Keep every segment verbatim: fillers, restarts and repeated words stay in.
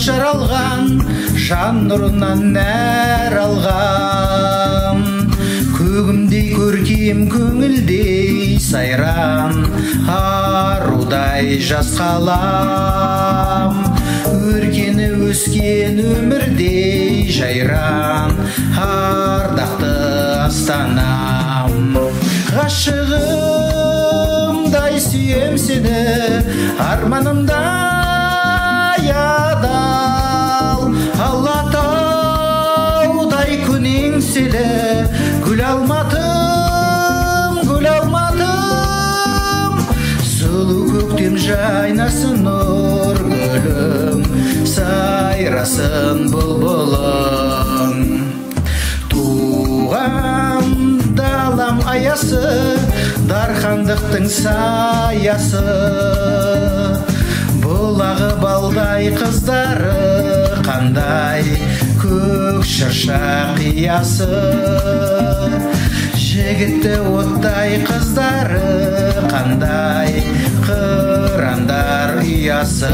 жаралған, жан нұрынан нәр алған. Көгімдей көркем, көңілдей сайран, арудай жас қалам. Өркені өскен өмірдей жайран, ардақты астанам. Ғашығымдай сүйем сені, арманымдай адал. Алатаудай күн еңселі, гүл алматым, гүл алматым. Сұлу көктем жайнасын нұр гүлім, сайрасын бұлбұлым. Туған далам аясы, дархандықтың саясы. Бұлағы балдай қыздары қандай, көк шырша қиясы. Жігітті оттай қыздары қандай, қырандар ұясы.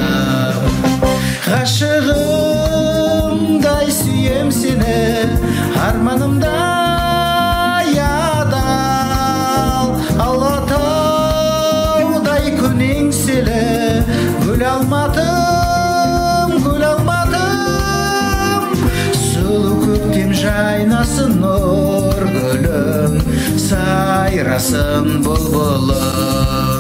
Ғашығымдай сүйем сені, арманымдай адал. Алатаудай күн еңселі, гүл алматым, гүл алматым. Сұлу көктем жайнасын нұр гүлім, сайрасын бұлбұлым.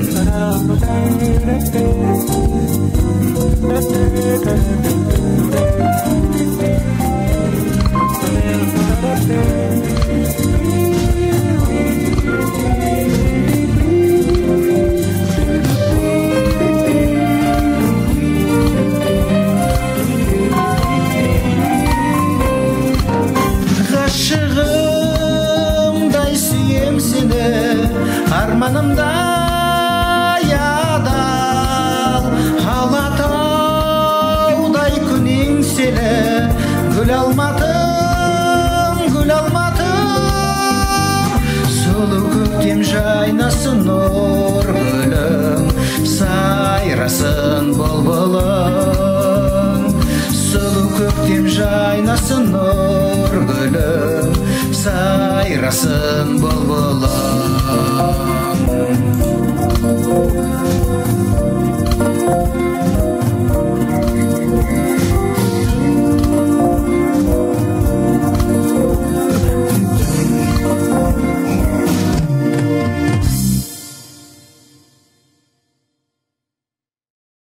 Ғашығымдай сүйем сені, арманымдай адал. Алатаудай күн еңселі, гүл алматым, гүл алматым. Сұлу көктем жайнасын нұр гүлім, сайрасын бұлбұлым. Сұлу көктем жайнасын нұр гүлім, сайрасын бұлбұлым.